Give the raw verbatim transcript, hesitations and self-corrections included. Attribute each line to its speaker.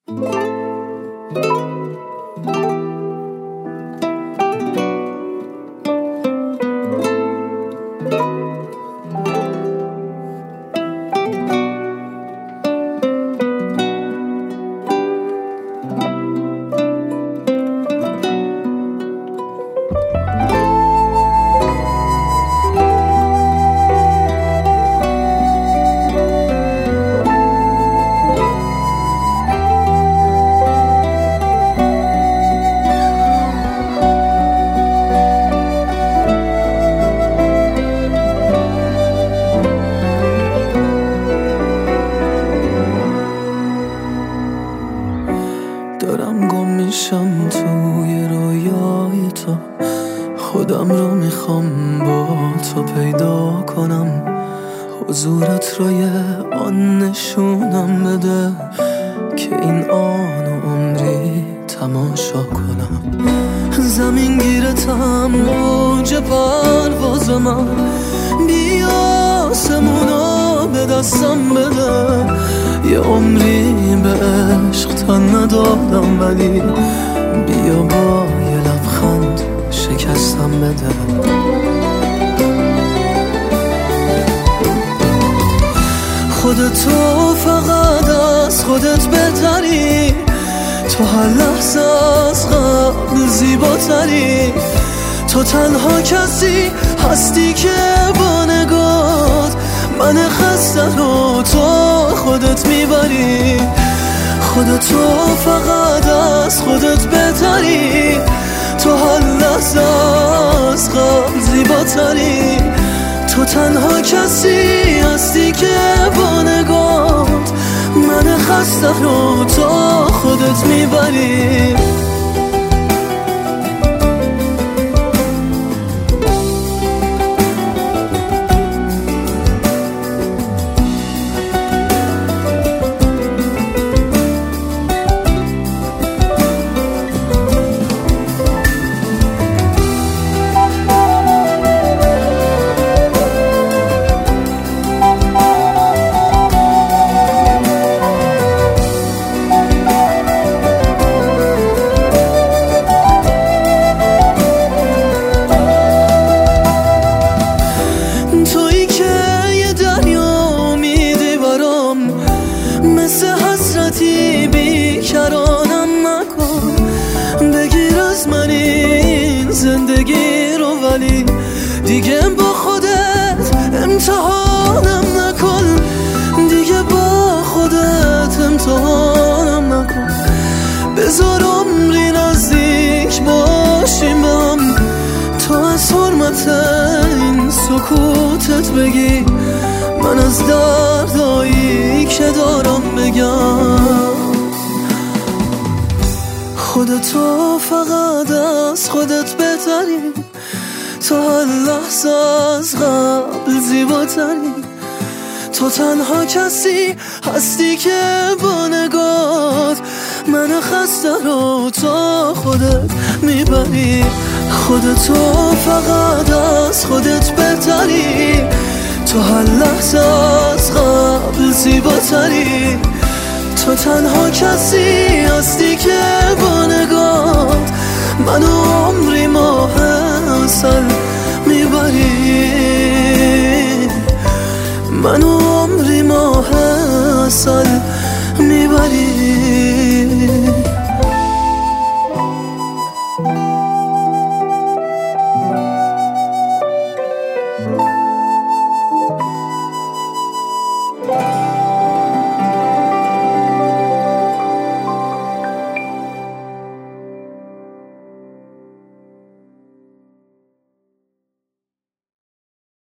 Speaker 1: دارم گم میشم توی رویای تو، خودم رو میخوام با تو پیدا کنم، حضورت رو یه آن نشونم بده که این آن و عمری تماشا کنم. زمین گیرتم موج پرواز من، بیا آسمونو به دستم بده، یه عمری به عشق تن ندادم ولی بیا با یه لبخند شکستم بده. خودتو فقط از خودت بهتری، تو هر لحظه از قبل زیباتری، تو تنها کسی هستی که با نگات من خسته رو تو خودت میبری. خودتو فقط از خودت بهتری، تو هر لحظه از قبل زیباتری، تو تنها کسی هستی که با نگات من خسته رو تو خودت میبری. بیکرانم نکن، بگیر از من این زندگی رو ولی دیگه با خودت امتحانم نکن، دیگه با خودت امتحانم نکن. بذار عمری نزدیک باشیم به هم، تو از حرمت این سکوتت بگی، من از دردایی که دارم بگم. خودتو فقط از خودت بهتری، تو هر لحظه از قبل زیباتری، تو تنها کسی هستی که با نگات من خسته رو تو خودت میبری. خودتو فقط از خودت بهتری، تو هر لحظه از قبل زیباتری، تو تنها کسی هستی که با نگات منو عمری ماه عسل میبری، منو عمری ماه عسل میبری.